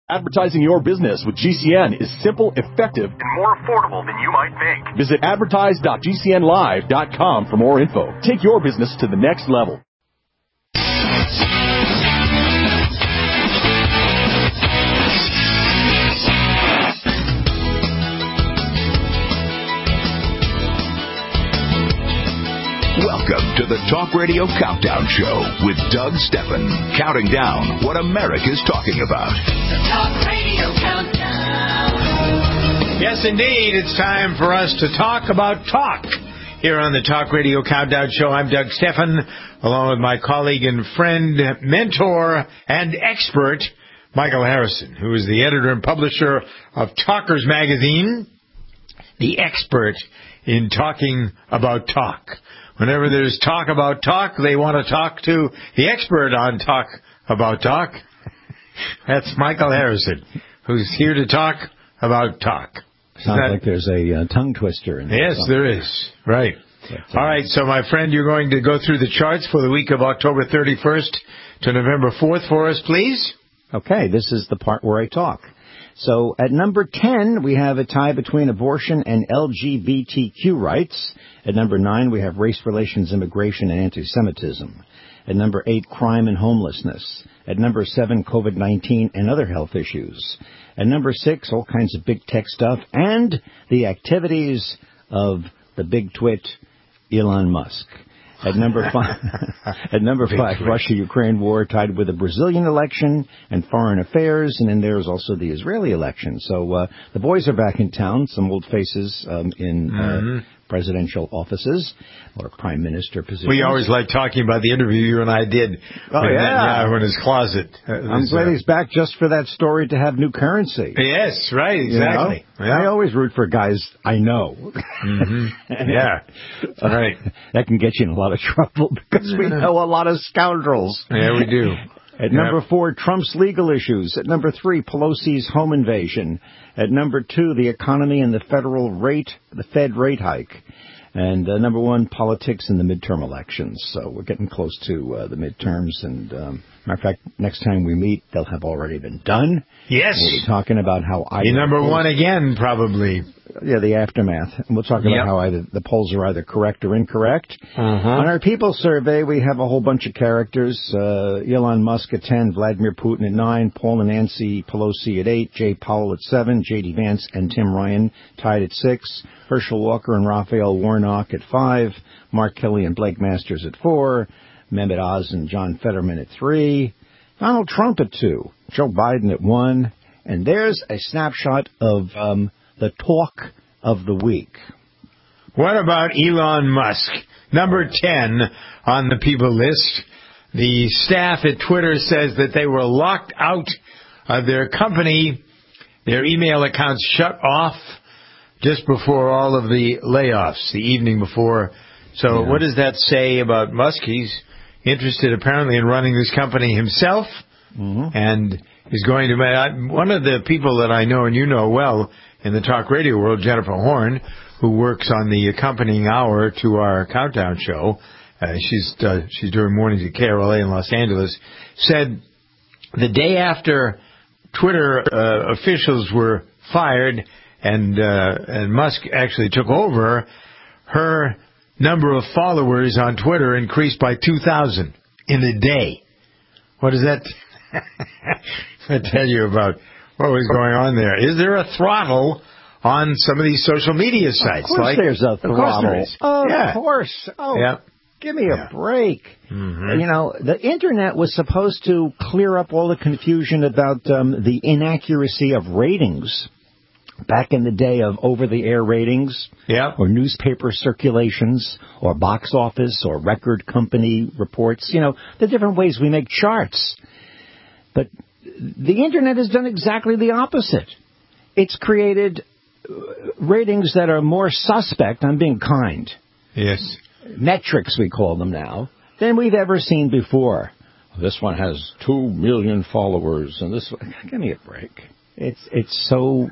Advertising your business with GCN is simple, effective, and more affordable than you might think. Visit advertise.gcnlive.com for more info. Take your business to the next level. Welcome to the Talk Radio Countdown Show with Doug Steffen, counting down what America's talking about. The Talk Radio Countdown. Yes, indeed. It's time for us to talk about talk. Here on the Talk Radio Countdown Show, I'm Doug Steffen, along with my colleague and friend, mentor, and expert, Michael Harrison, who is the editor and publisher of Talkers Magazine, the expert in talking about talk. Whenever there's talk about talk, they want to talk to the expert on talk about talk. That's Michael Harrison, who's here to talk about talk. Sounds like there's a tongue twister in there. Yes, there is. Right. All right, so my friend, you're going to go through the charts for the week of October 31st to November 4th for us, please. Okay, this is the part where I talk. So at number 10, we have a tie between abortion and LGBTQ rights. At number 9, we have race relations, immigration, and anti-Semitism. At number 8, crime and homelessness. At number 7, COVID-19 and other health issues. At number 6, all kinds of big tech stuff and the activities of the big twit, Elon Musk. At number 5, Russia-Ukraine war tied with the Brazilian election and foreign affairs, and then there's also the Israeli election. So the boys are back in town, some old faces in presidential offices or prime minister positions. We always like talking about the interview you and I did. In his closet. I'm glad he's back just for that story to have new currency. Yes, right, exactly. You know? Yeah. I always root for guys I know. Yeah, right. That can get you in a lot of trouble because we know a lot of scoundrels. Yeah, we do. At number 4, Trump's legal issues. At number 3, Pelosi's home invasion. At number 2, the economy and the Fed rate hike. And number 1, politics in the midterm elections. So we're getting close to the midterms. And matter of fact, next time we meet, they'll have already been done. Yes. We'll be talking about how number 1 again, probably. Yeah, the aftermath. And we'll talk about how the polls are either correct or incorrect. On our People survey, we have a whole bunch of characters. Elon Musk at 10, Vladimir Putin at 9, Paul and Nancy Pelosi at 8, Jay Powell at 7, J.D. Vance and Tim Ryan tied at 6, Herschel Walker and Raphael Warnock at 5, Mark Kelly and Blake Masters at 4, Mehmet Oz and John Fetterman at 3, Donald Trump at 2, Joe Biden at 1, and there's a snapshot of the talk of the week. What about Elon Musk? Number 10 on the people list. The staff at Twitter says that they were locked out of their company, their email accounts shut off just before all of the layoffs, the evening before. So what does that say about Musk? He's interested apparently in running this company himself, and is going to... One of the people that I know and you know well in the talk radio world, Jennifer Horn, who works on the accompanying hour to our countdown show, she's doing mornings at KRLA in Los Angeles, said the day after Twitter officials were fired and Musk actually took over, her number of followers on Twitter increased by 2,000 in a day. What does that tell you about what was going on there? Is there a throttle on some of these social media sites? Of course there's a throttle. Of course. Give me a break. You know, the Internet was supposed to clear up all the confusion about the inaccuracy of ratings. Back in the day of over-the-air ratings, or newspaper circulations, or box office, or record company reports, you know, the different ways we make charts. But the Internet has done exactly the opposite. It's created ratings that are more suspect, I'm being kind. Yes. Metrics, we call them now, than we've ever seen before. This one has 2 million followers, and this one... Give me a break. It's so...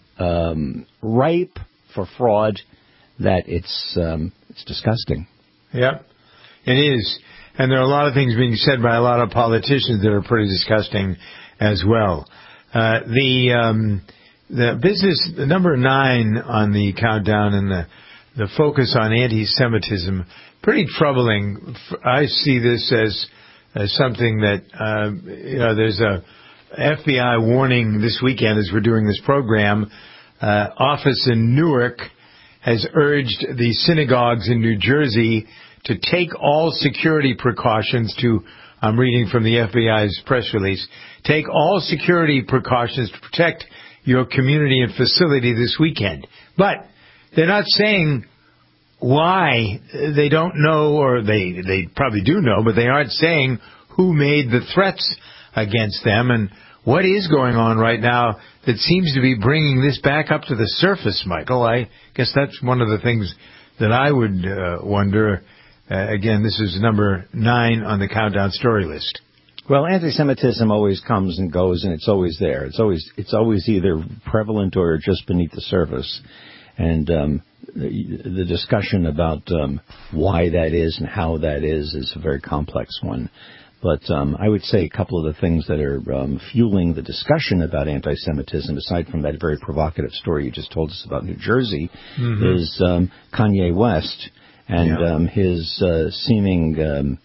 ripe for fraud that it's disgusting. Yep, it is. And there are a lot of things being said by a lot of politicians that are pretty disgusting as well. The business, number 9 on the countdown, and the focus on anti-Semitism, pretty troubling. I see this as something that, there's a FBI warning this weekend as we're doing this program. Office in Newark has urged the synagogues in New Jersey to take all security precautions I'm reading from the FBI's press release, take all security precautions to protect your community and facility this weekend. But they're not saying why. They don't know, or they probably do know, but they aren't saying who made the threats against them and what is going on right now that seems to be bringing this back up to the surface, Michael. I guess that's one of the things that I would wonder. Again, this is number 9 on the countdown story list. Well, anti-Semitism always comes and goes, and it's always there. It's always either prevalent or just beneath the surface. And the discussion about why that is and how that is a very complex one. But I would say a couple of the things that are fueling the discussion about anti-Semitism, aside from that very provocative story you just told us about New Jersey, is Kanye West and his seeming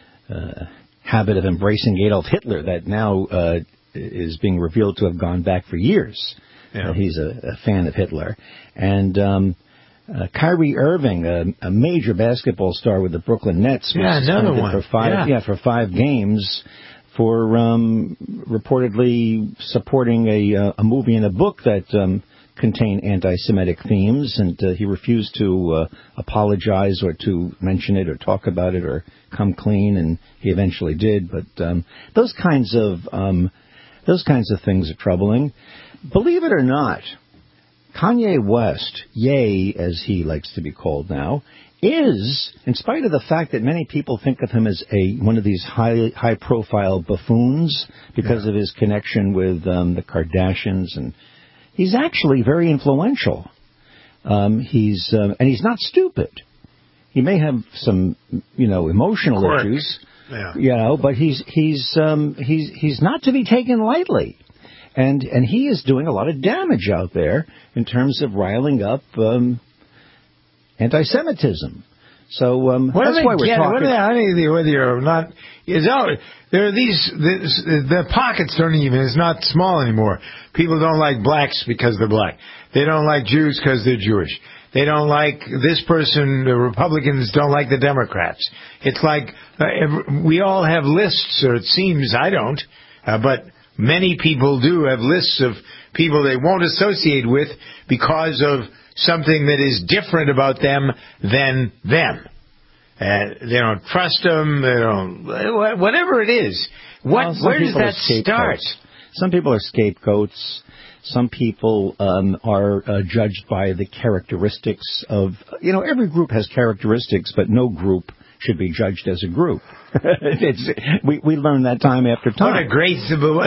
habit of embracing Adolf Hitler that now is being revealed to have gone back for years. He's a fan of Hitler. And Kyrie Irving, a major basketball star with the Brooklyn Nets, was suspended for 5 games for reportedly supporting a movie and a book that contain anti-Semitic themes, and he refused to apologize or to mention it or talk about it or come clean, and he eventually did. But those kinds of things are troubling. Believe it or not, Kanye West, Ye, as he likes to be called now, is, in spite of the fact that many people think of him as one of these high-profile buffoons because of his connection with the Kardashians, and he's actually very influential. He's not stupid. He may have some, emotional issues, but he's not to be taken lightly. And he is doing a lot of damage out there in terms of riling up anti-Semitism. So that's why we're talking. Whether you're not, there are the pockets don't even. It's not small anymore. People don't like blacks because they're black. They don't like Jews because they're Jewish. They don't like this person. The Republicans don't like the Democrats. It's like we all have lists, or it seems I don't, but many people do have lists of people they won't associate with because of something that is different about them than them. They don't trust them. They don't, whatever it is. Where does that start? Some people are scapegoats. Some people are judged by the characteristics of, every group has characteristics, but no group should be judged as a group. We learn that time after time. What a great...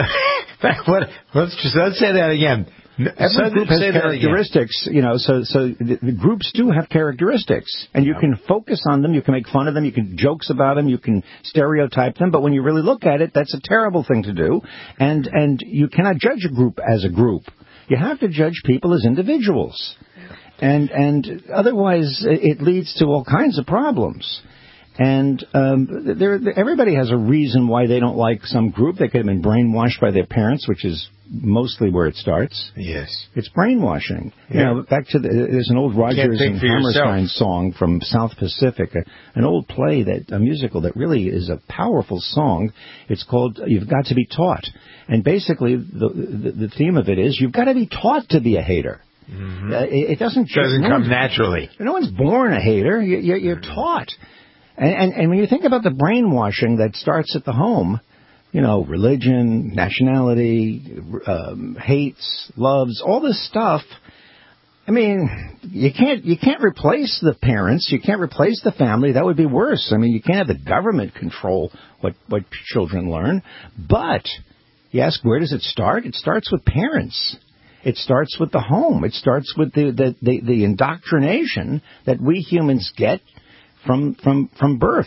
Let's say that again. Every group has characteristics, so the groups do have characteristics, and you can focus on them, you can make fun of them, you can jokes about them, you can stereotype them, but when you really look at it, that's a terrible thing to do, and you cannot judge a group as a group. You have to judge people as individuals, and otherwise it leads to all kinds of problems. And everybody has a reason why they don't like some group. They could have been brainwashed by their parents, which is mostly where it starts. Yes. It's brainwashing. Yeah. Back to there's an old Rodgers and Hammerstein song from South Pacific, an old play, a musical that really is a powerful song. It's called You've Got to Be Taught. And basically the theme of it is you've got to be taught to be a hater. Mm-hmm. It doesn't come naturally. No one's born a hater. You're taught. And when you think about the brainwashing that starts at the home, religion, nationality, hates, loves, all this stuff. I mean, you can't replace the parents. You can't replace the family. That would be worse. I mean, you can't have the government control what children learn. But you ask, where does it start? It starts with parents. It starts with the home. It starts with the indoctrination that we humans get from birth,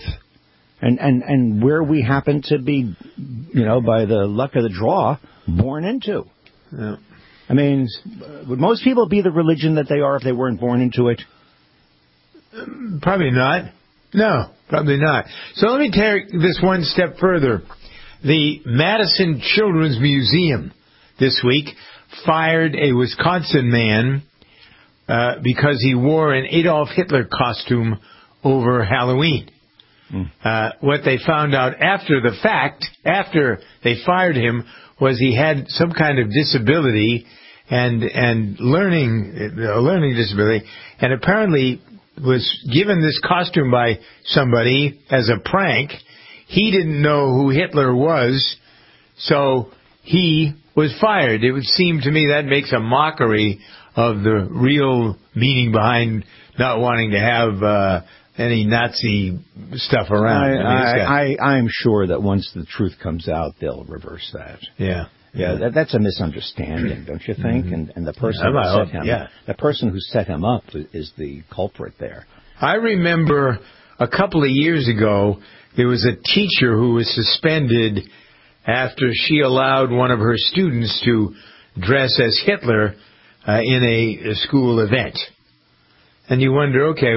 and where we happen to be, by the luck of the draw, born into. Yeah. I mean, would most people be the religion that they are if they weren't born into it? Probably not. No, probably not. So let me take this one step further. The Madison Children's Museum this week fired a Wisconsin man because he wore an Adolf Hitler costume over Halloween. What they found out after the fact, after they fired him, was he had some kind of disability and a learning disability, and apparently was given this costume by somebody as a prank. He didn't know who Hitler was, so he was fired. It would seem to me that makes a mockery of the real meaning behind not wanting to have any Nazi stuff around. I'm sure that once the truth comes out, they'll reverse that. Yeah. Yeah, that's a misunderstanding, don't you think? Mm-hmm. And the person the person who set him up is the culprit there. I remember a couple of years ago, there was a teacher who was suspended after she allowed one of her students to dress as Hitler in a school event. And you wonder, okay,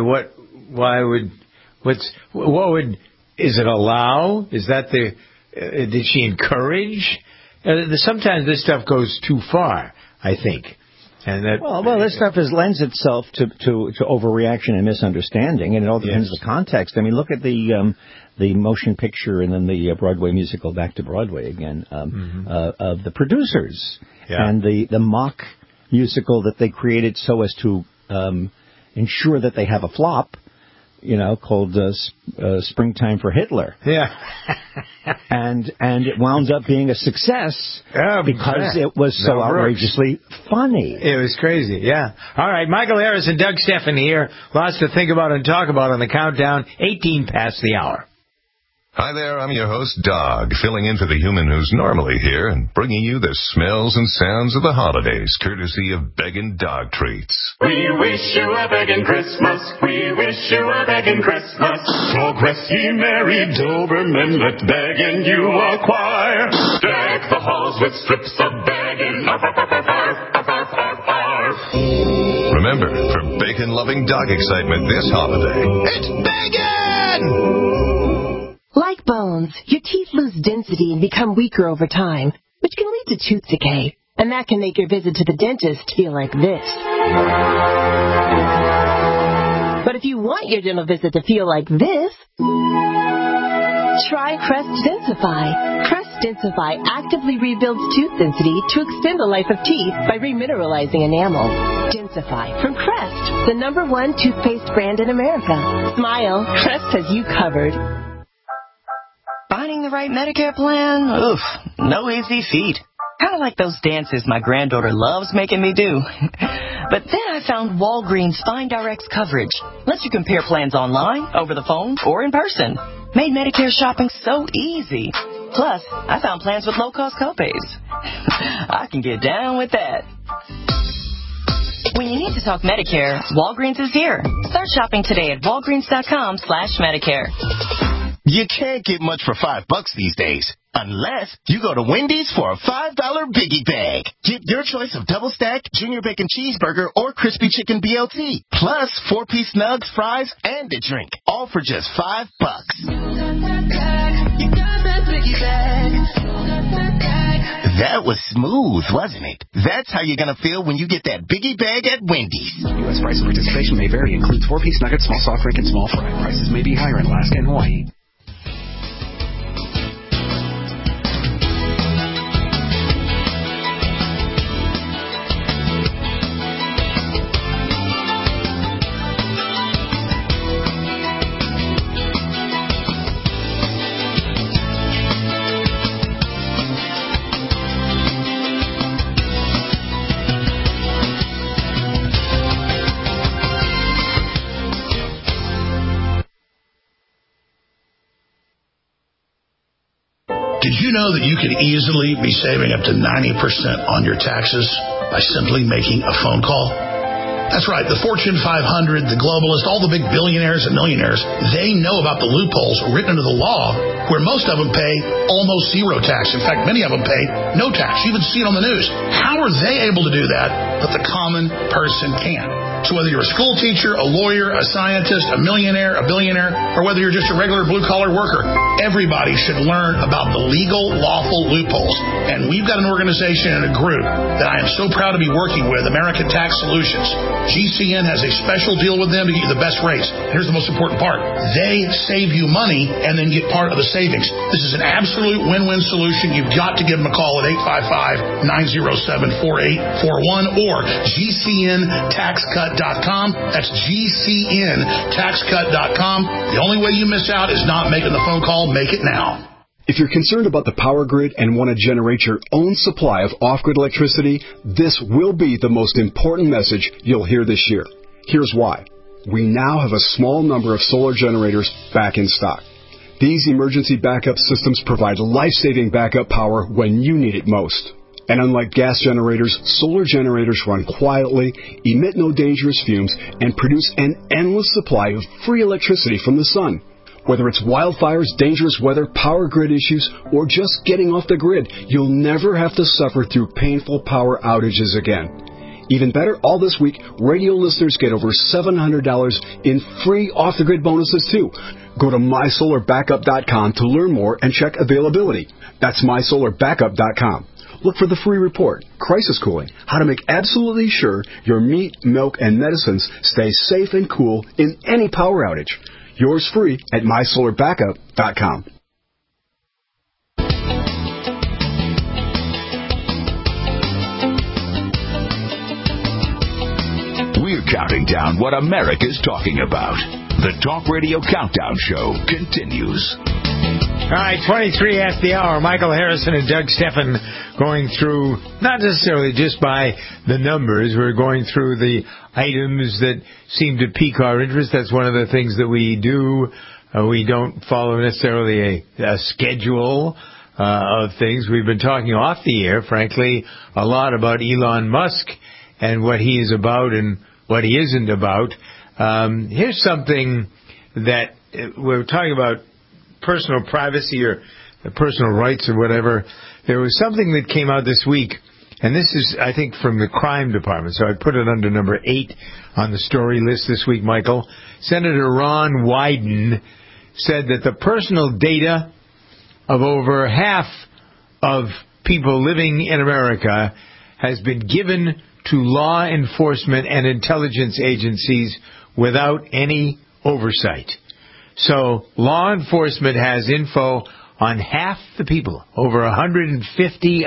is it allow? Is that did she encourage? Sometimes this stuff goes too far, I think. And that, well, this stuff lends itself to overreaction and misunderstanding, and it all depends on the context. I mean, look at the motion picture and then the Broadway musical, Back to Broadway again, of the producers, and the mock musical that they created so as to ensure that they have a flop, called Springtime for Hitler. Yeah. and it wound up being a success because it was so outrageously funny. It was crazy, yeah. All right, Michael Harris and Doug Stephan here. Lots to think about and talk about on the countdown, 18 past the hour. Hi there, I'm your host, Dog, filling in for the human who's normally here and bringing you the smells and sounds of the holidays, courtesy of Beggin' Dog Treats. We wish you a begging Christmas. We wish you a begging Christmas. Oh, rest ye merry Doberman, let begging you acquire. Deck the halls with strips of begging. Arf, arf, arf, arf, arf, arf, arf. Remember, for bacon-loving dog excitement this holiday, it's Beggin'! Like bones, your teeth lose density and become weaker over time, which can lead to tooth decay. And that can make your visit to the dentist feel like this. But if you want your dental visit to feel like this, try Crest Densify. Crest Densify actively rebuilds tooth density to extend the life of teeth by remineralizing enamel. Densify from Crest, the #1 toothpaste brand in America. Smile, Crest has you covered. Finding the right Medicare plan? Oof, no easy feat. Kind of like those dances my granddaughter loves making me do. But then I found Walgreens Find Direct's coverage. Lets you compare plans online, over the phone, or in person. Made Medicare shopping so easy. Plus, I found plans with low-cost copays. I can get down with that. When you need to talk Medicare, Walgreens is here. Start shopping today at walgreens.com/Medicare. You can't get much for $5 these days, unless you go to Wendy's for a $5 Biggie Bag. Get your choice of double stack, junior bacon cheeseburger, or crispy chicken BLT, plus 4-piece nugs, fries, and a drink, all for just $5. That was smooth, wasn't it? That's how you're going to feel when you get that Biggie Bag at Wendy's. U.S. price of participation may vary. Includes 4-piece nuggets, small soft drink, and small fry. Prices may be higher in Alaska and Hawaii. Did you know that you could easily be saving up to 90% on your taxes by simply making a phone call? That's right. The Fortune 500, the globalists, all the big billionaires and millionaires, they know about the loopholes written into the law where most of them pay almost zero tax. In fact, many of them pay no tax. You even see it on the news. How are they able to do that, but the common person can't? So whether you're a school teacher, a lawyer, a scientist, a millionaire, a billionaire, or whether you're just a regular blue-collar worker, everybody should learn about the legal, lawful loopholes. And we've got an organization and a group that I am so proud to be working with, American Tax Solutions. GCN has a special deal with them to get you the best rates. Here's the most important part. They save you money and then get part of the savings. This is an absolute win-win solution. You've got to give them a call at 855-907-4841 or GCNTaxCut.com. That's GCNTaxCut.com. The only way you miss out is not making the phone call. Make it now. If you're concerned about the power grid and want to generate your own supply of off-grid electricity, this will be the most important message you'll hear this year. Here's why. We now have a small number of solar generators back in stock. These emergency backup systems provide life-saving backup power when you need it most. And unlike gas generators, solar generators run quietly, emit no dangerous fumes, and produce an endless supply of free electricity from the sun. Whether it's wildfires, dangerous weather, power grid issues, or just getting off the grid, you'll never have to suffer through painful power outages again. Even better, all this week, radio listeners get over $700 in free off-the-grid bonuses, too. Go to MySolarBackup.com to learn more and check availability. That's MySolarBackup.com. Look for the free report, Crisis Cooling, how to make absolutely sure your meat, milk, and medicines stay safe and cool in any power outage. Yours free at MySolarBackup.com. We're counting down what America's talking about. The Talk Radio Countdown Show continues. All right, 23 after the hour. Michael Harrison and Doug Steffen going through, not necessarily just by the numbers, we're going through the items that seem to pique our interest. That's one of the things that we do. We don't follow necessarily a schedule of things. We've been talking off the air, frankly, a lot about Elon Musk and what he is about and what he isn't about. Here's something that we're talking about, personal privacy or personal rights or whatever. There was something that came out this week, and this is, I think, from the crime department, so I put it under number 8 on the story list this week, Michael. Senator Ron Wyden said that the personal data of over half of people living in America has been given to law enforcement and intelligence agencies without any oversight. So law enforcement has info on half the people, over 150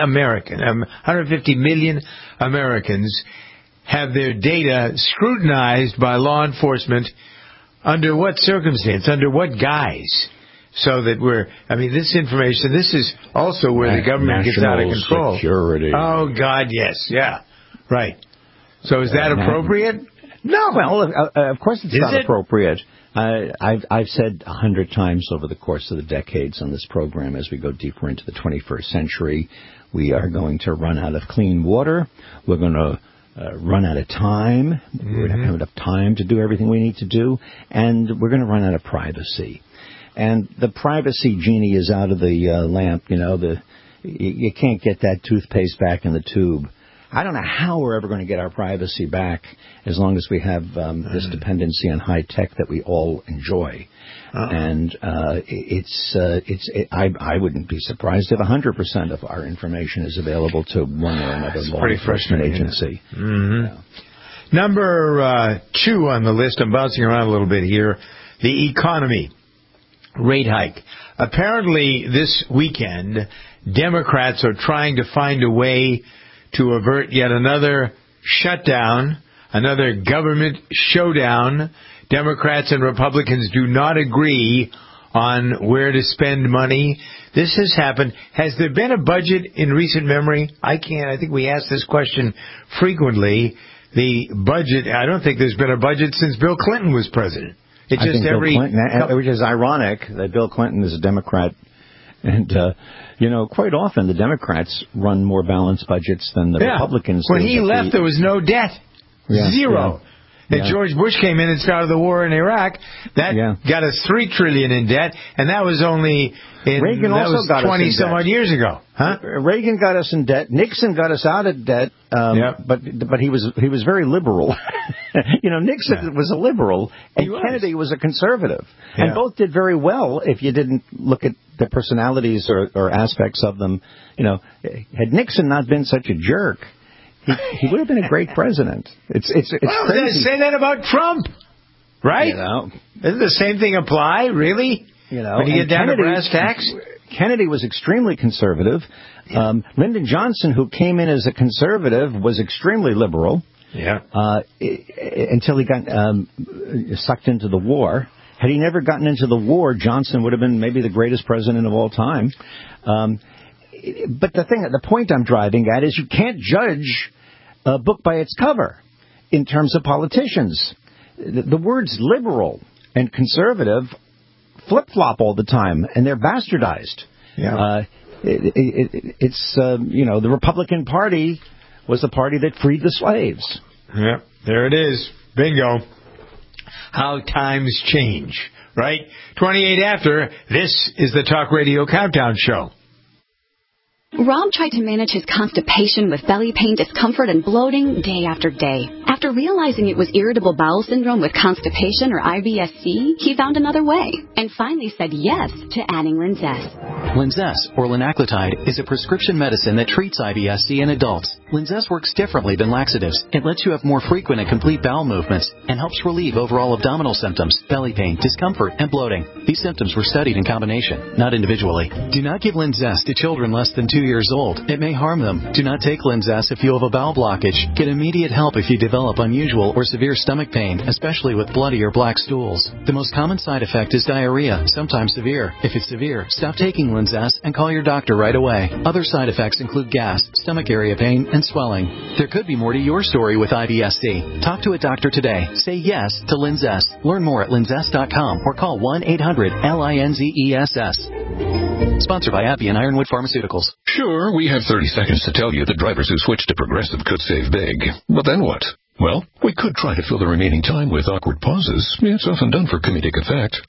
million Americans have their data scrutinized by law enforcement. Under what circumstance? Under what guise? So that this information, this is also where the government gets out of control. Security. Oh, God, yes. Yeah. Right. So is that appropriate? No. Well, of course it's not appropriate. I've said 100 times over the course of the decades on this program, as we go deeper into the 21st century, we are going to run out of clean water. We're going to run out of time. We're not going to have enough time to do everything we need to do. And we're going to run out of privacy. And the privacy genie is out of the lamp. You can't get that toothpaste back in the tube. I don't know how we're ever going to get our privacy back as long as we have this dependency on high tech that we all enjoy. And I wouldn't be surprised if 100% of our information is available to one or another law enforcement agency. Yeah. Number 2 on the list, I'm bouncing around a little bit here, the economy rate hike. Apparently this weekend, Democrats are trying to find a way to avert yet another shutdown, another government showdown. Democrats and Republicans do not agree on where to spend money. This has happened. Has there been a budget in recent memory? I think we ask this question frequently. The budget, I don't think there's been a budget since Bill Clinton was president. It's just Bill Clinton, which is ironic that Bill Clinton is a Democrat. And, quite often the Democrats run more balanced budgets than the Republicans do. When he left, there was no debt. Yeah, Zero. And George Bush came in and started the war in Iraq. That got us $3 trillion in debt, and that was only Reagan also got 20 us in some odd years ago. Huh? Reagan got us in debt. Nixon got us out of debt. But he was very liberal. Nixon was a liberal, and Kennedy was a conservative, and both did very well if you didn't look at the personalities or aspects of them. Had Nixon not been such a jerk, he would have been a great president. It's crazy. Say that about Trump, right? Doesn't the same thing apply, really? When you get down to brass tacks? Kennedy was extremely conservative. Lyndon Johnson, who came in as a conservative, was extremely liberal. Until he got sucked into the war. Had he never gotten into the war, Johnson would have been maybe the greatest president of all time. But the point I'm driving at is you can't judge a book by its cover in terms of politicians. The words liberal and conservative flip-flop all the time, and they're bastardized. The Republican Party was the party that freed the slaves. Yep, there it is. Bingo. How times change, right? 28 after, this is the Talk Radio Countdown Show. Rob tried to manage his constipation with belly pain, discomfort, and bloating day after day. After realizing it was irritable bowel syndrome with constipation or IBS-C, he found another way and finally said yes to adding Linzess. Linzess, or linaclotide, is a prescription medicine that treats IBS-C in adults. Linzess works differently than laxatives. It lets you have more frequent and complete bowel movements and helps relieve overall abdominal symptoms, belly pain, discomfort, and bloating. These symptoms were studied in combination, not individually. Do not give Linzess to children less than 2 years old. It may harm them. Do not take Linzess if you have a bowel blockage. Get immediate help if you develop unusual or severe stomach pain, especially with bloody or black stools. The most common side effect is diarrhea, sometimes severe. If it's severe, stop taking Linzess and call your doctor right away. Other side effects include gas, stomach area pain, and swelling. There could be more to your story with IBS-C. Talk to a doctor today. Say yes to Linzess. Learn more at linzess.com or call 1-800-LINZESS. Sponsored by Appy and Ironwood Pharmaceuticals. Sure, we have 30 seconds to tell you that drivers who switch to Progressive could save big. But then what? Well, we could try to fill the remaining time with awkward pauses. It's often done for comedic effect.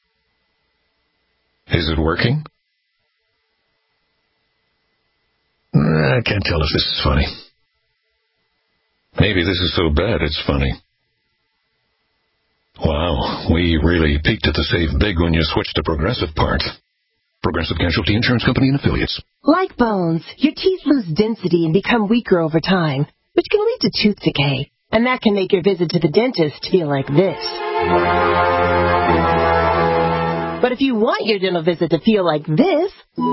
Is it working? I can't tell if this is funny. Maybe this is so bad it's funny. Wow, we really peaked at the save big when you switch to Progressive part. Progressive Casualty Insurance Company and Affiliates. Like bones, your teeth lose density and become weaker over time, which can lead to tooth decay. And that can make your visit to the dentist feel like this. But if you want your dental visit to feel like this,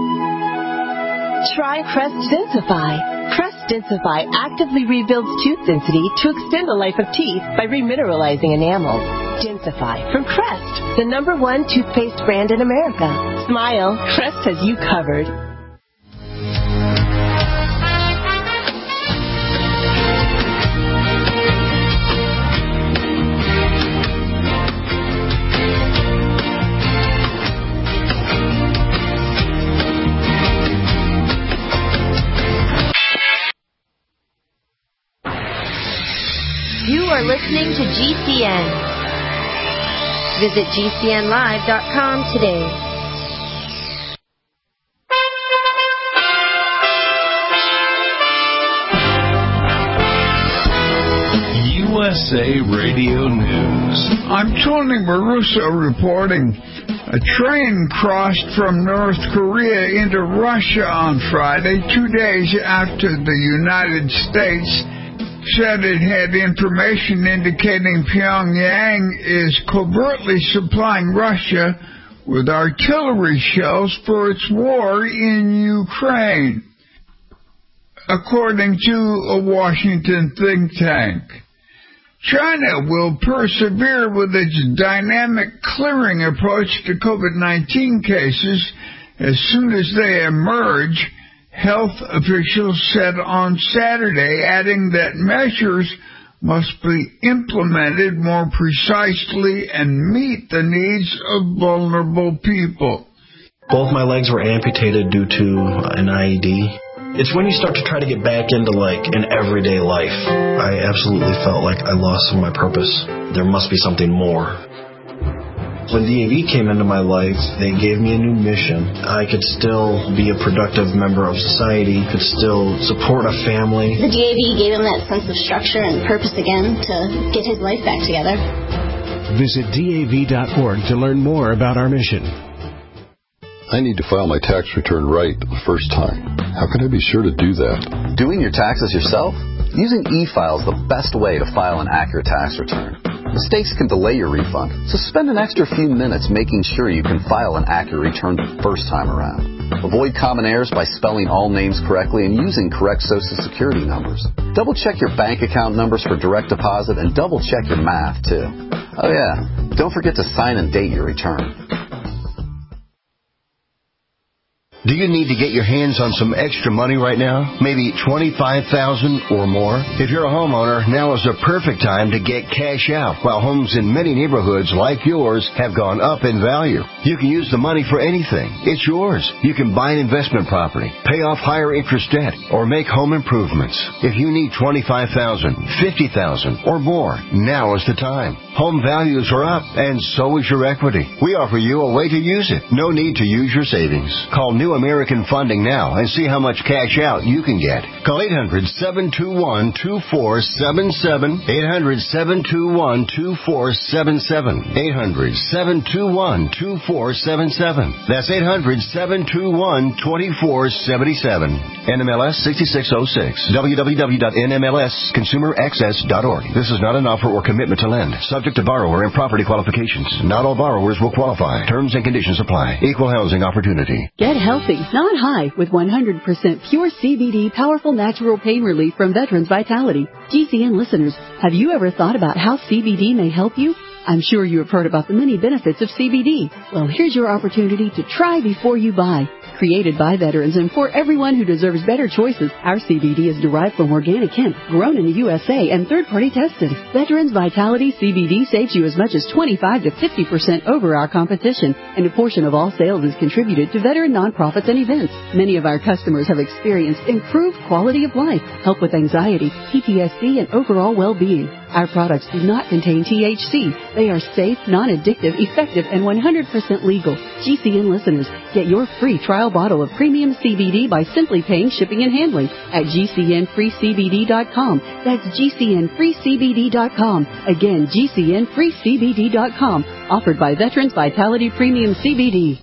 try Crest Densify. Crest Densify actively rebuilds tooth density to extend the life of teeth by remineralizing enamel. Densify from Crest, the #1 toothpaste brand in America. Smile, Crest has you covered. You are listening to GCN. Visit GCNlive.com today. USA Radio News. I'm Tony Maruso reporting. A train crossed from North Korea into Russia on Friday, 2 days after the United States said it had information indicating Pyongyang is covertly supplying Russia with artillery shells for its war in Ukraine, according to a Washington think tank. China will persevere with its dynamic clearing approach to COVID-19 cases as soon as they emerge, health officials said on Saturday, adding that measures must be implemented more precisely and meet the needs of vulnerable people. Both my legs were amputated due to an IED. It's when you start to try to get back into, like, an everyday life. I absolutely felt like I lost some of my purpose. There must be something more. When DAV came into my life, they gave me a new mission. I could still be a productive member of society, could still support a family. The DAV gave him that sense of structure and purpose again to get his life back together. Visit DAV.org to learn more about our mission. I need to file my tax return right the first time. How can I be sure to do that? Doing your taxes yourself? Using e-file is the best way to file an accurate tax return. Mistakes can delay your refund, so spend an extra few minutes making sure you can file an accurate return the first time around. Avoid common errors by spelling all names correctly and using correct Social Security numbers. Double-check your bank account numbers for direct deposit and double-check your math, too. Oh, yeah, don't forget to sign and date your return. Do you need to get your hands on some extra money right now? Maybe $25,000 or more? If you're a homeowner, now is the perfect time to get cash out while homes in many neighborhoods like yours have gone up in value. You can use the money for anything. It's yours. You can buy an investment property, pay off higher interest debt, or make home improvements. If you need $25,000, $50,000 or more, now is the time. Home values are up, and so is your equity. We offer you a way to use it. No need to use your savings. Call New American Funding now and see how much cash out you can get. Call 800-721-2477. 800-721-2477. 800-721-2477. That's 800-721-2477. NMLS 6606. www.nmlsconsumeraccess.org. This is not an offer or commitment to lend. Subject to borrower and property qualifications. Not all borrowers will qualify. Terms and conditions apply. Equal housing opportunity. Get healthy, not high, with 100% pure CBD powerful natural pain relief from Veterans Vitality. GCN listeners, have you ever thought about how CBD may help you? I'm sure you have heard about the many benefits of CBD. Well, here's your opportunity to try before you buy. Created by veterans and for everyone who deserves better choices, our CBD is derived from organic hemp, grown in the USA, and third-party tested. Veterans Vitality CBD saves you as much as 25 to 50% over our competition, and a portion of all sales is contributed to veteran nonprofits and events. Many of our customers have experienced improved quality of life, help with anxiety, PTSD, and overall well-being. Our products do not contain THC. They are safe, non-addictive, effective, and 100% legal. GCN listeners, get your free trial bottle of premium CBD by simply paying shipping and handling at GCNFreeCBD.com. That's GCNFreeCBD.com. Again, GCNFreeCBD.com. Offered by Veterans Vitality Premium CBD.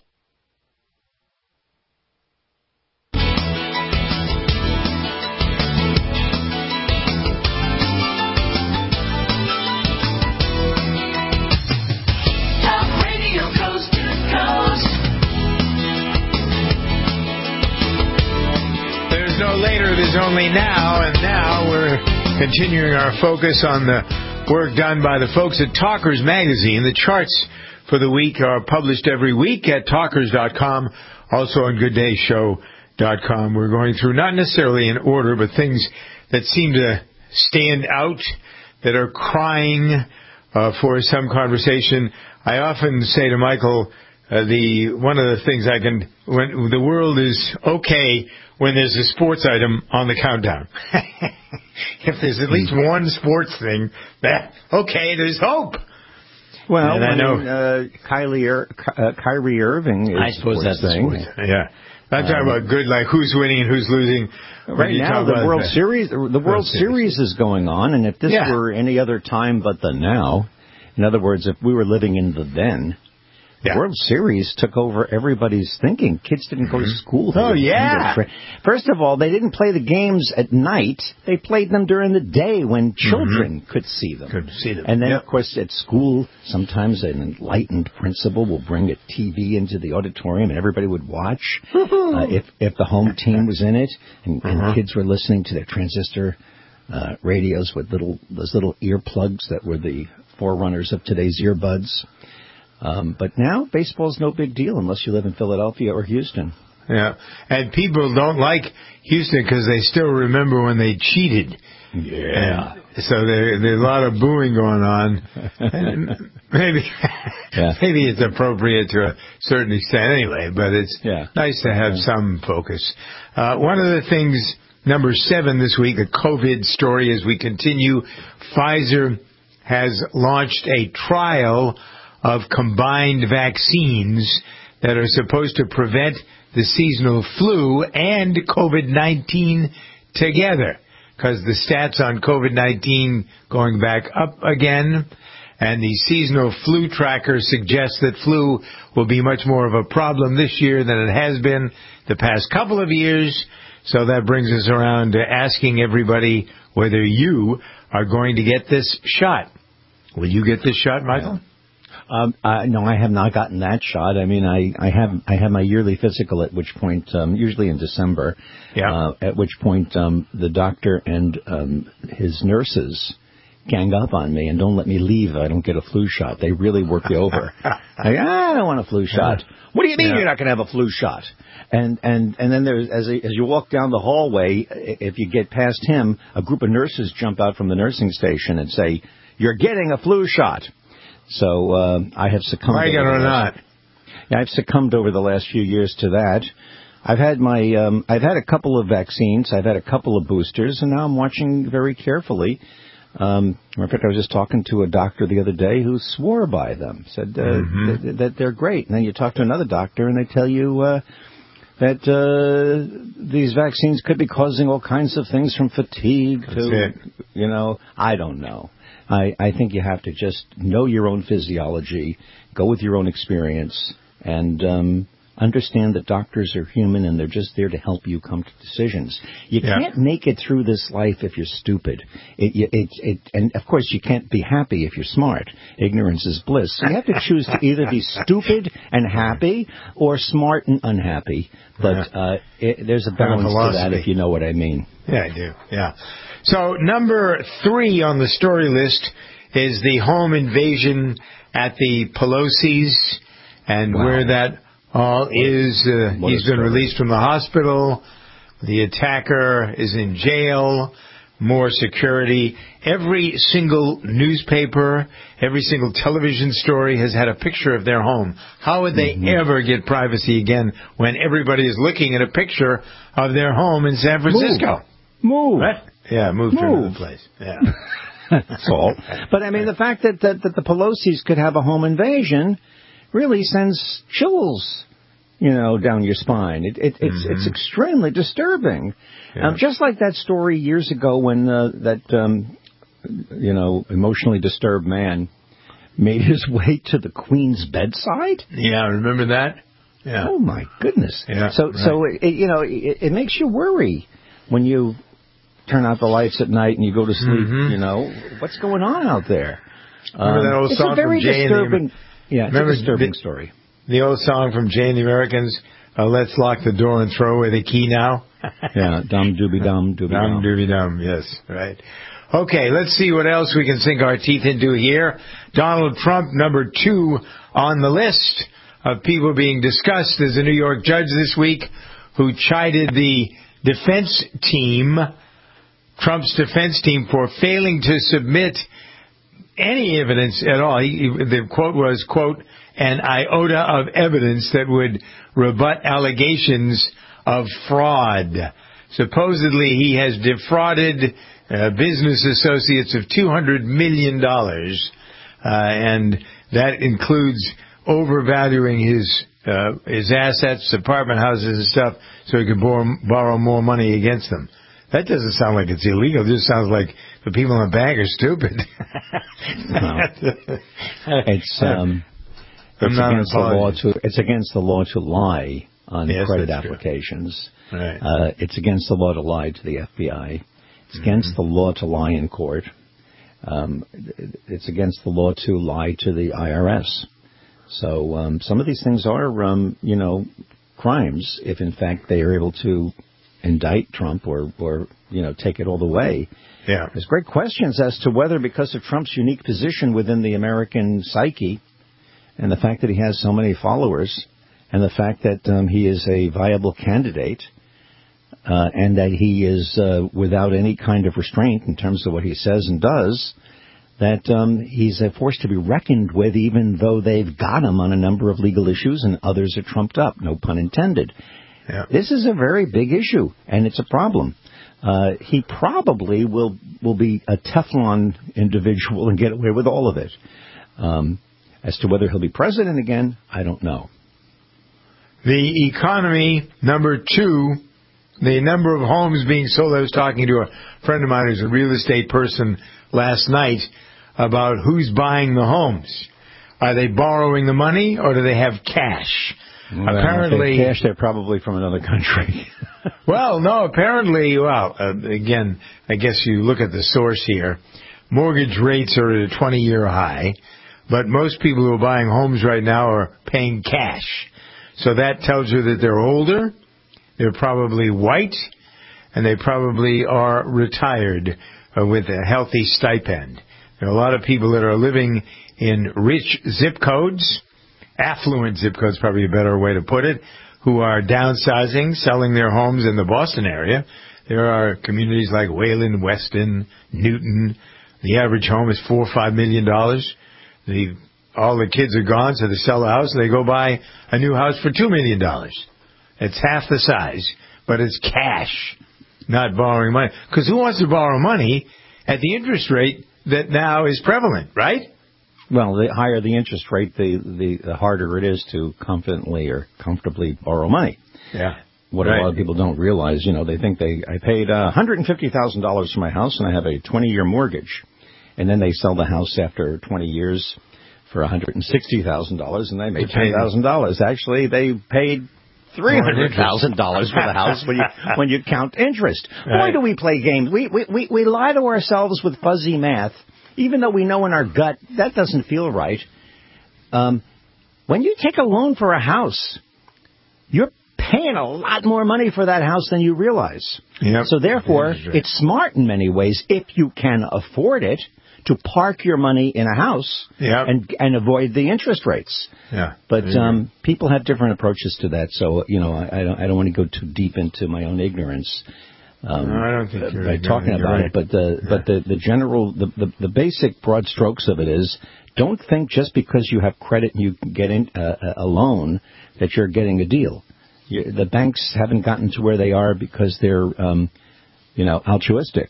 Later, there's only now, and now we're continuing our focus on the work done by the folks at Talkers Magazine. The charts for the week are published every week at talkers.com, also on gooddayshow.com. We're going through, not necessarily in order, but things that seem to stand out, that are crying for some conversation. I often say to Michael, one of the things when the world is okay when there's a sports item on the countdown. If there's at least one sports thing, there's hope. Well, and I know Kyrie Irving is, I suppose that's the thing. Yeah. I'm talking about good, like who's winning and who's losing. Right now, the World Series is going on, and if this were any other time but the now, in other words, if we were living in the then, the World Series took over everybody's thinking. Kids didn't go to school. First of all, they didn't play the games at night. They played them during the day when children could see them. And then, of course, at school, sometimes an enlightened principal will bring a TV into the auditorium and everybody would watch if the home team was in it. And kids were listening to their transistor radios with those little earplugs that were the forerunners of today's earbuds. But now, baseball's no big deal unless you live in Philadelphia or Houston. Yeah. And people don't like Houston because they still remember when they cheated. Yeah. And so there's a lot of booing going on. And maybe it's appropriate to a certain extent anyway, but it's nice to have some focus. One of the things, number 7 this week, a COVID story as we continue. Pfizer has launched a trial of combined vaccines that are supposed to prevent the seasonal flu and COVID-19 together, because the stats on COVID-19 going back up again, and the seasonal flu tracker suggests that flu will be much more of a problem this year than it has been the past couple of years. So that brings us around to asking everybody whether you are going to get this shot. Will you get this shot, Michael? No, I have not gotten that shot. I mean, I have my yearly physical, at which point, usually in December, at which point the doctor and his nurses gang up on me and don't let me leave if I don't get a flu shot. They really work you over. I don't want a flu shot. What do you mean you're not going to have a flu shot? And then there's, as you walk down the hallway, if you get past him, a group of nurses jump out from the nursing station and say, "You're getting a flu shot." So I have succumbed. Are you or not? Yeah, I've succumbed over the last few years to that. I've had I've had a couple of vaccines. I've had a couple of boosters, and now I'm watching very carefully. In fact, I was just talking to a doctor the other day who swore by them, said that they're great. And then you talk to another doctor, and they tell you that these vaccines could be causing all kinds of things, from fatigue to, I don't know. I think you have to just know your own physiology, go with your own experience, and understand that doctors are human and they're just there to help you come to decisions. You can't make it through this life if you're stupid. And, of course, you can't be happy if you're smart. Ignorance is bliss. So you have to choose to either be stupid and happy or smart and unhappy. But there's a balance to that, if you know what I mean. Yeah, I do. Yeah. So number 3 on the story list is the home invasion at the Pelosi's, and where that all is. He's been released from the hospital. The attacker is in jail. More security. Every single newspaper, every single television story has had a picture of their home. How would they ever get privacy again when everybody is looking at a picture of their home in San Francisco? Move. Right? Yeah, move to another place. Yeah. That's all. But, I mean, the fact that the Pelosi's could have a home invasion really sends chills, down your spine. It's extremely disturbing. Yeah. Just like that story years ago when emotionally disturbed man made his way to the Queen's bedside. Yeah, remember that? Yeah. Oh, my goodness. Yeah, so it makes you worry when you turn out the lights at night and you go to sleep, what's going on out there? Remember that old song from Jay and it's a disturbing story. The old song from Jay and the Americans, "Let's lock the door and throw away the key now." Yeah, dum dooby dum dooby dum. Dum dooby dum, yes, right. Okay, let's see what else we can sink our teeth into here. Donald Trump, number 2 on the list of people being discussed, is a New York judge this week who chided the defense team, Trump's defense team, for failing to submit any evidence at all. The quote was, quote, "an iota of evidence that would rebut allegations of fraud." Supposedly, he has defrauded business associates of $200 million, and that includes overvaluing his assets, apartment houses and stuff, so he could borrow more money against them. That doesn't sound like it's illegal. It just sounds like the people in the bank are stupid. It's against the law to lie on credit applications. Right. It's against the law to lie to the FBI. It's against the law to lie in court. It's against the law to lie to the IRS. So some of these things are, crimes if, in fact, they are able to indict Trump or take it all the way. Yeah. There's great questions as to whether, because of Trump's unique position within the American psyche and the fact that he has so many followers and the fact that he is a viable candidate, and that he is without any kind of restraint in terms of what he says and does, that he's a force to be reckoned with, even though they've got him on a number of legal issues and others are trumped up, no pun intended. Yeah. This is a very big issue, and it's a problem. He probably will be a Teflon individual and get away with all of it. As to whether he'll be president again, I don't know. The economy, number 2, the number of homes being sold. I was talking to a friend of mine who's a real estate person last night about who's buying the homes. Are they borrowing the money or do they have cash? Well, apparently, if they have cash, they're probably from another country. Well, no, apparently, again, I guess you look at the source here. Mortgage rates are at a 20-year high, but most people who are buying homes right now are paying cash. So that tells you that they're older, they're probably white, and they probably are retired with a healthy stipend. There are a lot of people that are living in rich zip codes, affluent zip codes, probably a better way to put it, who are downsizing, selling their homes in the Boston area. There are communities like Wayland, Weston, Newton. The average home is $4 or $5 million. All the kids are gone, so they sell the house and they go buy a new house for $2 million. It's half the size, but it's cash, not borrowing money. Because who wants to borrow money at the interest rate that now is prevalent, right? Well, the higher the interest rate, the harder it is to confidently or comfortably borrow money. Yeah. What a lot of people don't realize, they think I paid $150,000 for my house and I have a 20-year mortgage. And then they sell the house after 20 years for $160,000 and they made $10,000. Actually, they paid $300,000 for the house when you count interest. Right. Why do we play games? We lie to ourselves with fuzzy math, even though we know in our gut that doesn't feel right. When you take a loan for a house, you're paying a lot more money for that house than you realize. Yep. So therefore, it's smart in many ways, if you can afford it, to park your money in a house and avoid the interest rates. Yeah. But people have different approaches to that, so I don't want to go too deep into my own ignorance. No, I don't think you're by talking about it. But the general, the basic broad strokes of it is, don't think just because you have credit and you can get a loan that you're getting a deal. The banks haven't gotten to where they are because they're altruistic.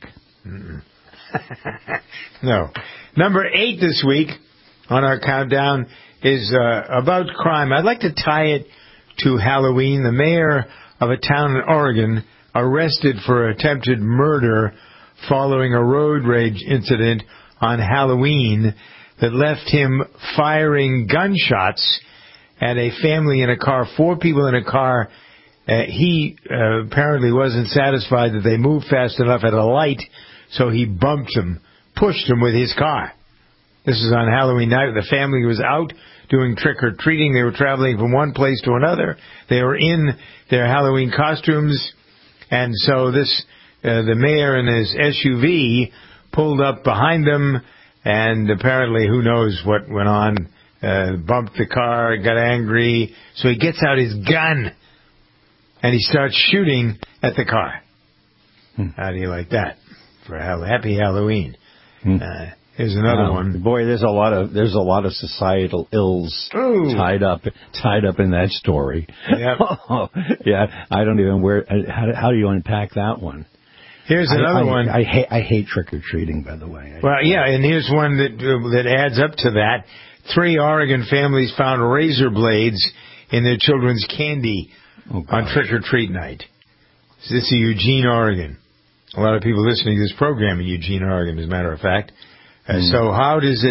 No. Number 8 this week on our countdown is about crime. I'd like to tie it to Halloween. The mayor of a town in Oregon arrested for attempted murder following a road rage incident on Halloween that left him firing gunshots at a family in a car, 4 people in a car. He apparently wasn't satisfied that they moved fast enough at a light, so he bumped them, pushed them with his car. This is on Halloween night. The family was out doing trick-or-treating. They were traveling from one place to another. They were in their Halloween costumes. And so the mayor in his SUV pulled up behind them, and apparently who knows what went on, bumped the car, got angry. So he gets out his gun, and he starts shooting at the car. How do you like that? For happy Halloween. Here's another one. Boy, there's a lot of societal ills tied up in that story. Yep. Yeah, I don't even how do you unpack that one? Here's another one. I hate trick or treating, by the way. Well, yeah, and here's one that adds up to that. 3 Oregon families found razor blades in their children's candy on trick or treat night. This is Eugene, Oregon. A lot of people listening to this program in Eugene, Oregon, as a matter of fact. So how does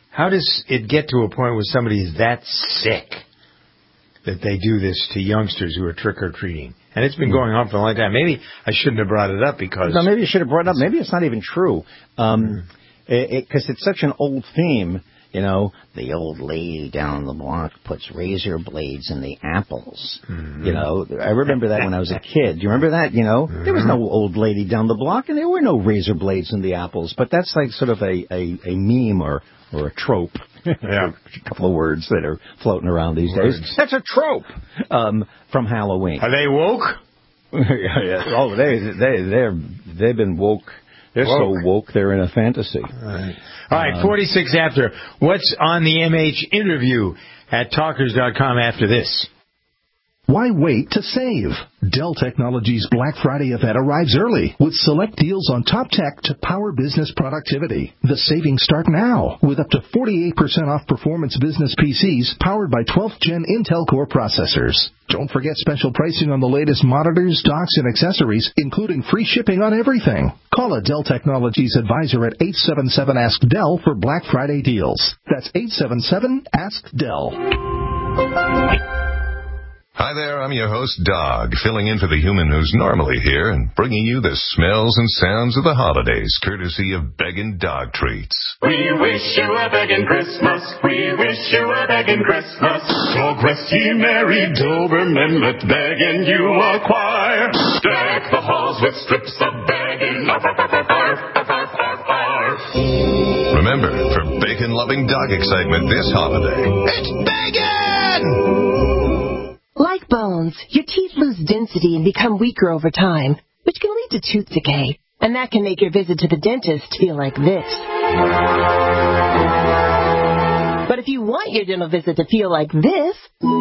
it get to a point where somebody is that sick that they do this to youngsters who are trick-or-treating? And it's been going on for a long time. Maybe I shouldn't have brought it up because... No, maybe you should have brought it up. Maybe it's not even true. Because it's such an old theme. The old lady down the block puts razor blades in the apples. Mm-hmm. I remember that when I was a kid. Do you remember that? There was no old lady down the block, and there were no razor blades in the apples. But that's like sort of a meme or a trope. A couple of words that are floating around these days. That's a trope from Halloween. Are they woke? Oh, they've been woke. They're so woke, they're in a fantasy. All right, 46 after. What's on the MH interview at talkers.com after this? Why wait to save? Dell Technologies Black Friday event arrives early with select deals on top tech to power business productivity. The savings start now with up to 48% off performance business PCs powered by 12th Gen Intel Core processors. Don't forget special pricing on the latest monitors, docks, and accessories, including free shipping on everything. Call a Dell Technologies advisor at 877-ASK-DELL for Black Friday deals. That's 877-ASK-DELL. Hi there, I'm your host, Dog, filling in for the human who's normally here and bringing you the smells and sounds of the holidays, courtesy of Beggin' Dog Treats. We wish you a beggin' Christmas. We wish you a beggin' Christmas. Dog rest ye merry Doberman, let beggin' you acquire. Deck the halls with strips of beggin'. Arf, arf, arf, arf, arf, arf, arf, arf. Remember, for bacon-loving dog excitement this holiday, it's Beggin'! Like bones, your teeth lose density and become weaker over time, which can lead to tooth decay. And that can make your visit to the dentist feel like this. But if you want your dental visit to feel like this,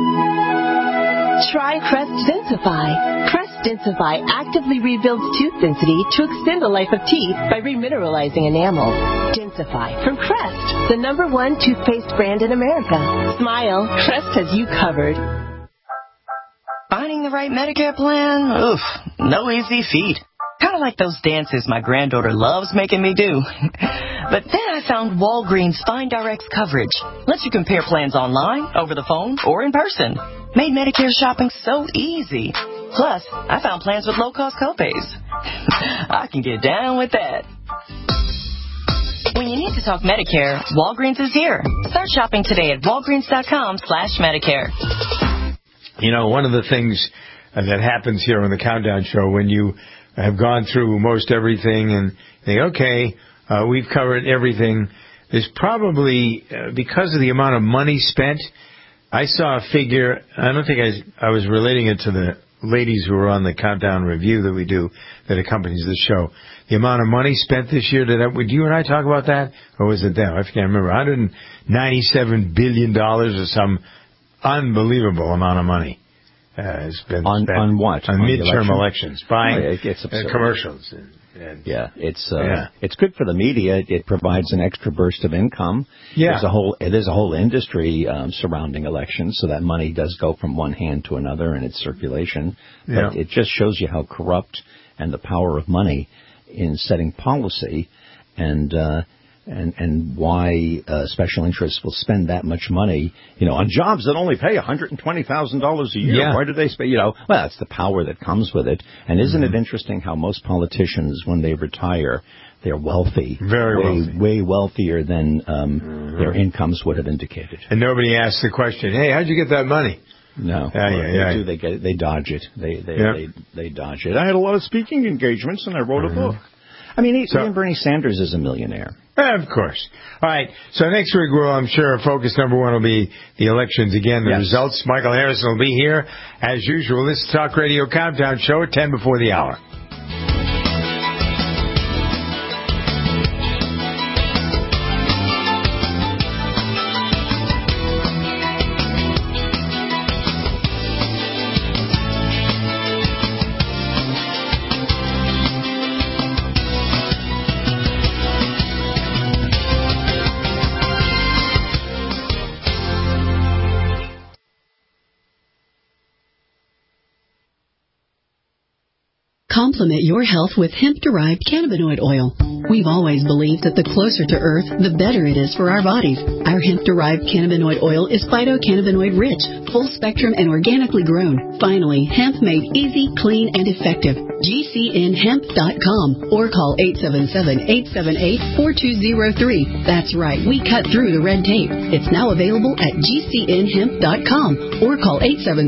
try Crest Densify. Crest Densify actively rebuilds tooth density to extend the life of teeth by remineralizing enamel. Densify from Crest, the #1 toothpaste brand in America. Smile, Crest has you covered. Finding the right Medicare plan? Oof, no easy feat. Kind of like those dances my granddaughter loves making me do. But then I found Walgreens Find Direct's coverage. Lets you compare plans online, over the phone, or in person. Made Medicare shopping so easy. Plus, I found plans with low-cost copays. I can get down with that. When you need to talk Medicare, Walgreens is here. Start shopping today at walgreens.com/Medicare. You know, one of the things that happens here on the Countdown Show when you have gone through most everything and think, okay, we've covered everything, there's probably, because of the amount of money spent, I saw a figure, I don't think I was relating it to the ladies who were on the Countdown Review that we do that accompanies the show. The amount of money spent this year, would you and I talk about that? Or was it them? I can't remember. $197 billion or some unbelievable amount of money has been spent on what? On midterm elections, buying commercials. It's good for the media. It provides an extra burst of income. Yeah. There's a whole industry surrounding elections, so that money does go from one hand to another in its circulation. But it just shows you how corrupt and the power of money in setting policy and why special interests will spend that much money, on jobs that only pay $120,000 a year. Yeah. Why do they spend, well, that's the power that comes with it. And isn't it interesting how most politicians, when they retire, they're wealthy. Very wealthy. Way wealthier than their incomes would have indicated. And nobody asks the question, hey, how'd you get that money? No. They dodge it. They dodge it. I had a lot of speaking engagements and I wrote a book. I mean, even Bernie Sanders is a millionaire. Of course. All right. So next week, I'm sure focus number one will be the elections again, the results. Michael Harrison will be here as usual. This is Talk Radio Countdown Show at 10 before the hour. Complement your health with hemp-derived cannabinoid oil. We've always believed that the closer to Earth, the better it is for our bodies. Our hemp-derived cannabinoid oil is phytocannabinoid-rich, full-spectrum, and organically grown. Finally, hemp made easy, clean, and effective. GCNhemp.com or call 877-878-4203. That's right, we cut through the red tape. It's now available at GCNhemp.com or call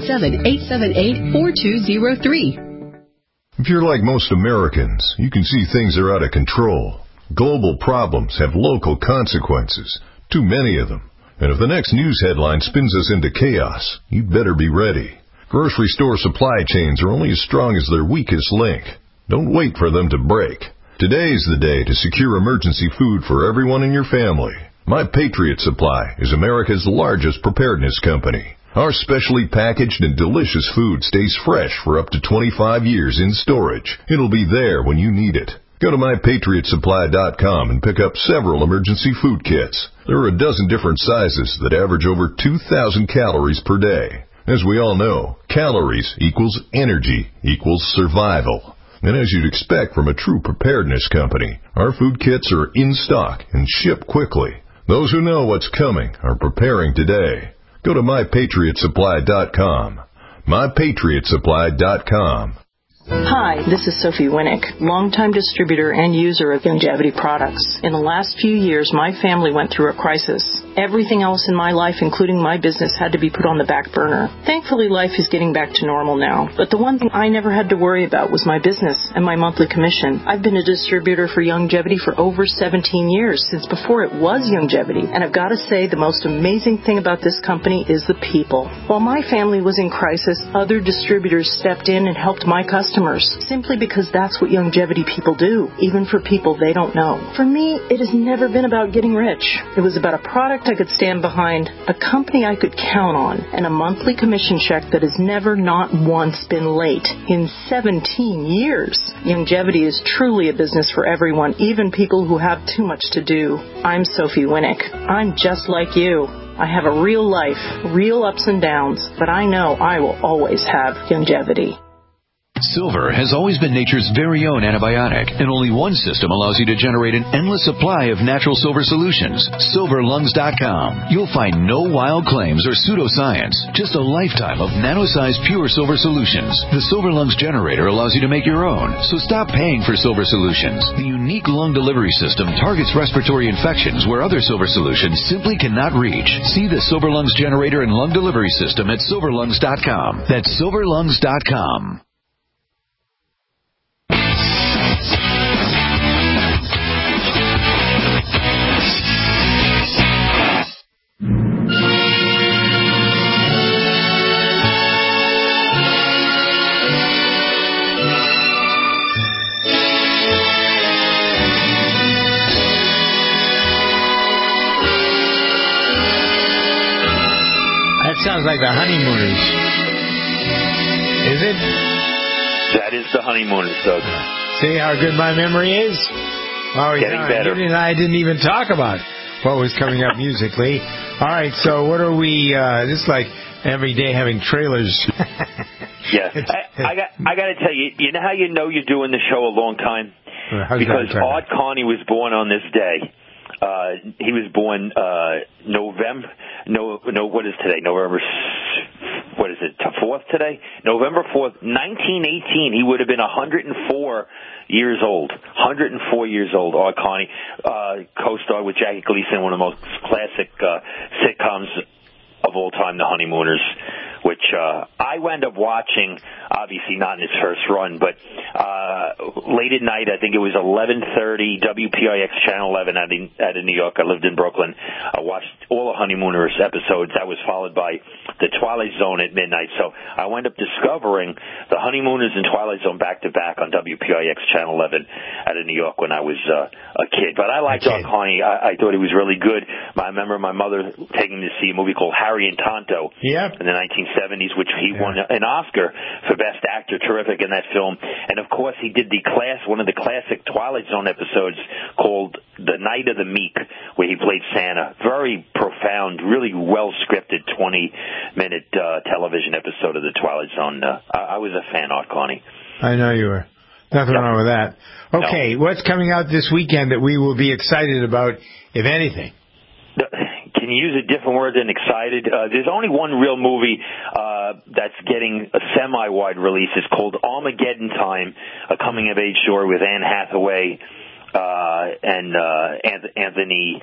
877-878-4203. If you're like most Americans, you can see things are out of control. Global problems have local consequences. Too many of them. And if the next news headline spins us into chaos, you'd better be ready. Grocery store supply chains are only as strong as their weakest link. Don't wait for them to break. Today's the day to secure emergency food for everyone in your family. My Patriot Supply is America's largest preparedness company. Our specially packaged and delicious food stays fresh for up to 25 years in storage. It'll be there when you need it. Go to MyPatriotSupply.com and pick up several emergency food kits. There are a dozen different sizes that average over 2,000 calories per day. As we all know, calories equals energy equals survival. And as you'd expect from a true preparedness company, our food kits are in stock and ship quickly. Those who know what's coming are preparing today. Go to MyPatriotSupply.com. MyPatriotSupply.com. Hi, this is Sophie Winnick, longtime distributor and user of Youngevity products. In the last few years, my family went through a crisis. Everything else in my life, including my business, had to be put on the back burner. Thankfully, life is getting back to normal now. But the one thing I never had to worry about was my business and my monthly commission. I've been a distributor for Youngevity for over 17 years, since before it was Youngevity. And I've got to say, the most amazing thing about this company is the people. While my family was in crisis, other distributors stepped in and helped my customers, simply because that's what Youngevity people do, even for people they don't know. For me, it has never been about getting rich. It was about a product I could stand behind, a company I could count on, and a monthly commission check that has never, not once, been late in 17 years. Youngevity is truly a business for everyone, even people who have too much to do. I'm Sophie Winnick. I'm just like you. I have a real life, real ups and downs, but I know I will always have Youngevity. Silver has always been nature's very own antibiotic, and only one system allows you to generate an endless supply of natural silver solutions. SilverLungs.com. You'll find no wild claims or pseudoscience, just a lifetime of nano-sized pure silver solutions. The Silver Lungs generator allows you to make your own, so stop paying for silver solutions. The unique lung delivery system targets respiratory infections where other silver solutions simply cannot reach. See the Silver Lungs generator and lung delivery system at SilverLungs.com. That's SilverLungs.com. Sounds like the Honeymooners. Is it? That is the Honeymooners, Doug. See how good my memory is? Oh, getting better. I didn't even talk about what was coming up musically. All right, so what are we? This is like every day having trailers. Yeah, I got to tell you. You know how you know you're doing the show a long time? Because Art Carney was born on this day. He was born what is today? November, what is it, 4th today? November 4th, 1918. He would have been 104 years old. 104 years old, Art Carney. Co-starred with Jackie Gleason, one of the most classic sitcoms of all time, The Honeymooners, which I wound up watching, obviously not in its first run, but late at night, I think it was 11:30, WPIX Channel 11 out of New York. I lived in Brooklyn. I watched all the Honeymooners episodes. That was followed by The Twilight Zone at midnight. So I wound up discovering The Honeymooners and Twilight Zone back-to-back on WPIX Channel 11 out of New York when I was a kid. But I liked Art Carney. I thought he was really good. I remember my mother taking me to see a movie called Harry and Tonto in the 1970s, which he won an Oscar for Best Actor. Terrific in that film. And, of course, he did one of the classic Twilight Zone episodes called The Night of the Meek, where he played Santa. Very profound, really well-scripted 20-minute television episode of The Twilight Zone. I was a fan, Art Carney. I know you were. Nothing wrong with that. Okay, what's coming out this weekend that we will be excited about, if anything? Can you use a different word than excited? There's only one real movie that's getting a semi-wide release. It's called Armageddon Time, a coming-of-age story with Anne Hathaway and Anthony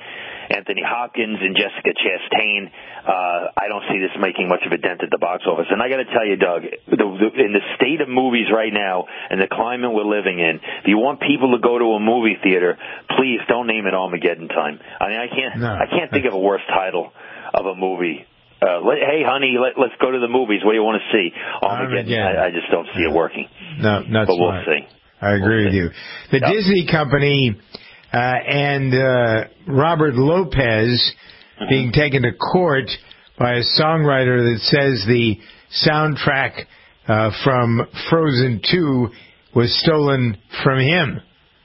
Anthony Hopkins and Jessica Chastain. I don't see this making much of a dent at the box office. And I got to tell you, Doug, in the state of movies right now and the climate we're living in, if you want people to go to a movie theater, please don't name it Armageddon Time. I mean, I can't think of a worse title of a movie. Hey, honey, let's go to the movies. What do you want to see? Armageddon. I just don't see it working. No, not but smart. We'll see. I agree with you. The Disney company and Robert Lopez being taken to court by a songwriter that says the soundtrack from Frozen 2 was stolen from him.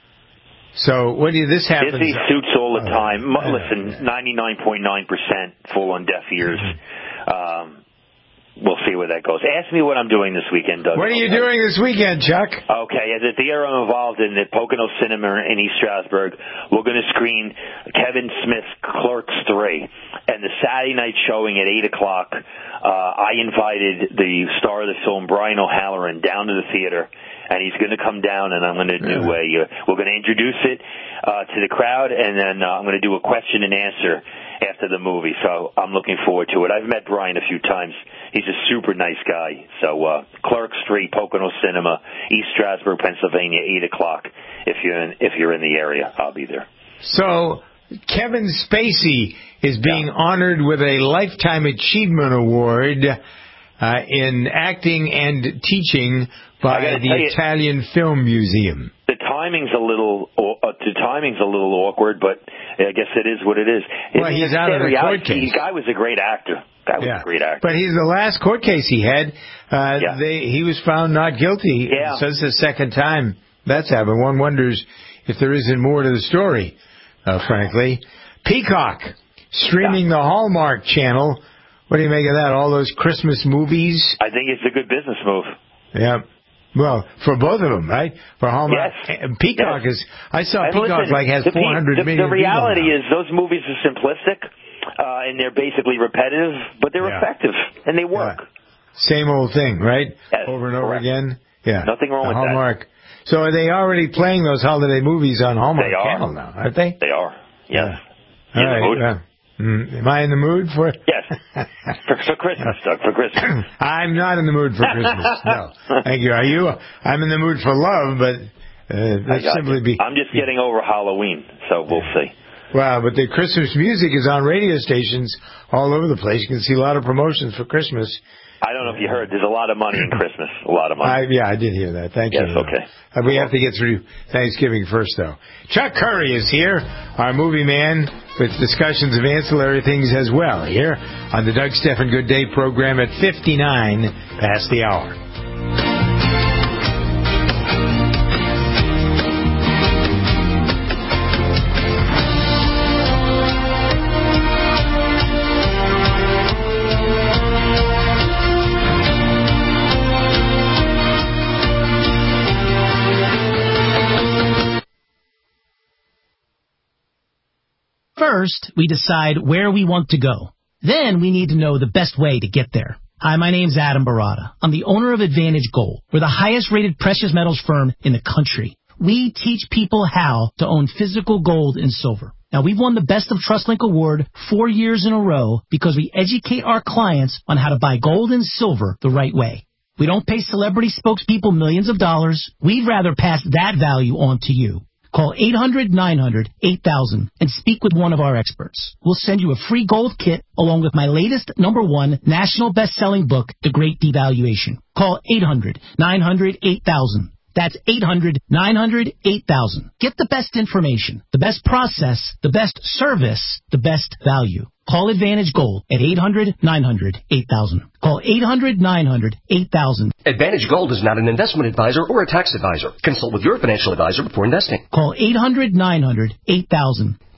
So this happens. Disney suits all the time. Listen, 99.9% fall on deaf ears. We'll see where that goes. Ask me what I'm doing this weekend, Doug. What are you doing this weekend, Chuck? Okay, at the theater I'm involved in, the Pocono Cinema in East Stroudsburg, we're going to screen Kevin Smith's Clerks 3. And the Saturday night showing at 8 o'clock, I invited the star of the film, Brian O'Halloran, down to the theater. And he's going to come down, and I'm going to do we're going to introduce it to the crowd, and then I'm going to do a question and answer after the movie. So I'm looking forward to it. I've met Brian a few times. He's a super nice guy. So Clerks 3, Pocono Cinema, East Stroudsburg, Pennsylvania, 8 o'clock. If you're in the area, I'll be there. So Kevin Spacey is being honored with a Lifetime Achievement Award in acting and teaching by the Italian Film Museum. The timing's a little awkward, but I guess it is what it is. Well, he's out of the court case. The guy was a great actor. But he's the last court case he had. He was found not guilty. Yeah. So this is the second time that's happened. One wonders if there isn't more to the story, frankly. Peacock, streaming the Hallmark Channel. What do you make of that? All those Christmas movies? I think it's a good business move. Yeah. Well, for both of them, right? For Hallmark. Yes. Peacock is... I saw Peacock has 400 million. The reality is those movies are simplistic, and they're basically repetitive, but they're effective, and they work. Yeah. Same old thing, right? Yes, over and over again? Yeah. Nothing wrong with Hallmark. that. So are they already playing those holiday movies on Hallmark Channel now, aren't they? They are, yes. Yeah. All right. Am I in the mood for it? Yes. For Christmas, Doug, for Christmas. I'm not in the mood for Christmas, no. Thank you. Are you? I'm in the mood for love, but I'm just getting over Halloween, so we'll see. Wow, but the Christmas music is on radio stations all over the place. You can see a lot of promotions for Christmas. I don't know if you heard. There's a lot of money in Christmas. A lot of money. I did hear that. Thank you. Yes, okay. We have to get through Thanksgiving first, though. Chuck Curry is here, our movie man, with discussions of ancillary things as well, here on the Doug Stephan Good Day program at 59 past the hour. First, we decide where we want to go. Then we need to know the best way to get there. Hi, my name's Adam Barada. I'm the owner of Advantage Gold. We're the highest rated precious metals firm in the country. We teach people how to own physical gold and silver. Now, we've won the Best of TrustLink Award 4 years in a row because we educate our clients on how to buy gold and silver the right way. We don't pay celebrity spokespeople millions of dollars. We'd rather pass that value on to you. Call 800-900-8000 and speak with one of our experts. We'll send you a free gold kit along with my latest #1 national best-selling book, The Great Devaluation. Call 800-900-8000. That's 800-900-8000. Get the best information, the best process, the best service, the best value. Call Advantage Gold at 800-900-8000. Call 800-900-8000. Advantage Gold is not an investment advisor or a tax advisor. Consult with your financial advisor before investing. Call 800-900-8000.